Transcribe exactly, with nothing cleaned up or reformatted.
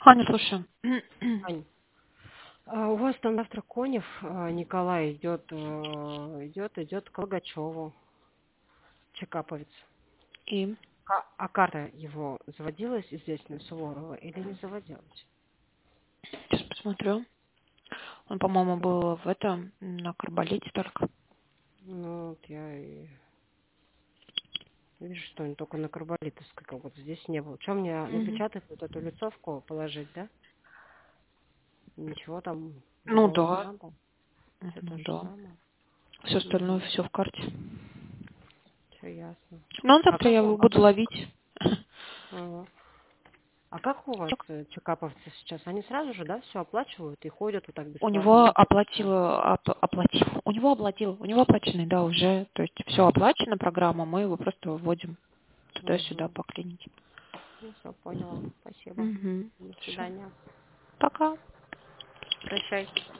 Аня, слушаю. Ань, а у вас там завтра Конев а, Николай идет, э, идет, идет к Логачеву, чекаповец. И А, а карта его заводилась здесь, на Суворова, или не заводилась? сейчас посмотрю. Он, по-моему, был в этом, на Карболите только. Ну, вот я и вижу, что он только на Карболитовской, как вот здесь не было. Что мне Мгм. напечатать, вот эту лицовку положить, да? Ничего там Ну другого не да. надо. Все то Ну же да. самое. Все остальное, Угу. все в карте. Все ясно. Ну, А завтра я как у... его А буду как... ловить. Ага. А как у вас э, чекаповцы сейчас? Они сразу же, да, все оплачивают и ходят вот так У бесплатно, него нет никакого? оплатила, оп- оплатил, у него оплатил, у него оплаченный, да, уже, то есть все оплачено, программа, мы его просто вводим туда-сюда Угу. по клинике. Ну, все, поняла. Спасибо. Угу. До Все. свидания. Пока. Прощай.